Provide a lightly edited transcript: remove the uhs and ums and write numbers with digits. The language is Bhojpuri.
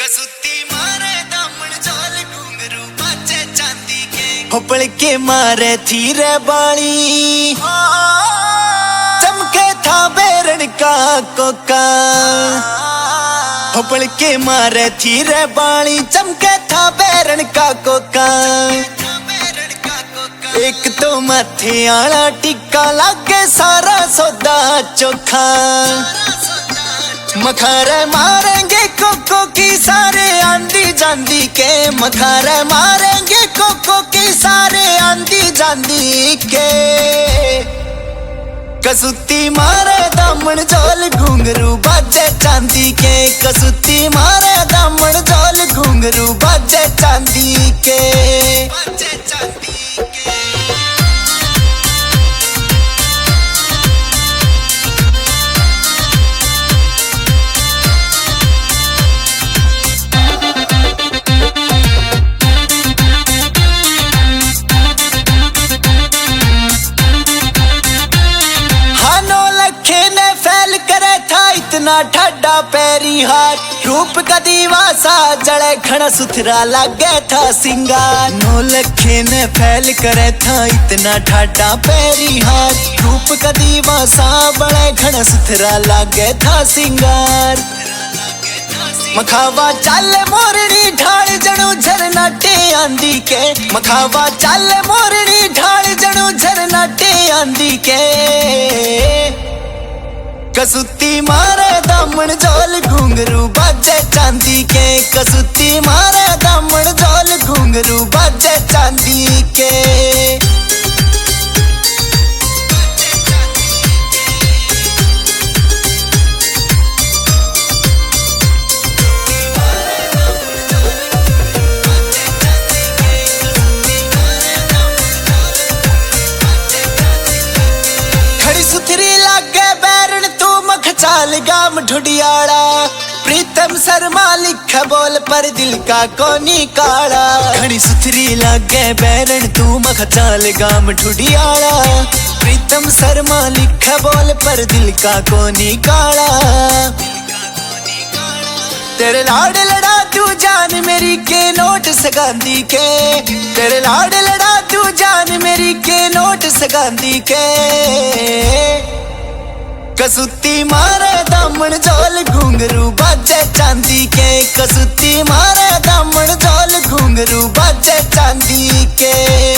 कसुती मारे दामन जाल घुंघरू बाजे चांदी के होपड़ के मारे थी रे बाली चमके था बेरन का कोका होपड़ के मारे थी रे बाली चमके था बेरन का कोका एक तो माथे आला टिक्का लागे सारा सौदा चोखा मखारे मारेंगे कोको की सारे आंधी जांदी के मखारे मारेंगे कोको की सारे आंधी जांदी के कसुती मारे दामन जाल घुंघरू बाजे चांदी के कसुती मारे दामन जाल घुंघरू बाजे चांदी के बाजे चांदी के। इतना ठाडा पैरी हार रूप का दीवा सा जड़े खड़ा सुथरा लागे था सिंगार नौ लखे ने फैल करे था इतना ठाडा पैरी हार रूप का दीवा सा बड़े खड़ा सुथरा लागे था सिंगार मखावा चाले मोरनी ढाल जणू झरनाटे आंधी के मखावा चाले मोरनी ढाल जणू झरनाटे आंधी के कसुती मारे दामन जाल घुंघरू बाजे चांदी के कसुती मारे दामन जाल घुंघरू बाजे चांदी के। खड़ी सुथरी लागे चाल गाम ढुडियाड़ा प्रीतम शर्मा लिखा बोल पर दिल का कोनी काड़ा खड़ी सुथरी लागे बैरन तू मख चाल गाम ढुडियाड़ा प्रीतम शर्मा लिखा बोल पर दिल का कोनी काड़ा तेरे लाड़ लड़ा तू जान मेरी के नोट सगांदी के तेरे लाड़ लड़ा तू जान मेरी के नोट सगांदी के कसुती मारे दामन जाल घुंघरू बाजे चांदी के कसुती मारे दामन जाल घुंघरू बाजे चांदी के।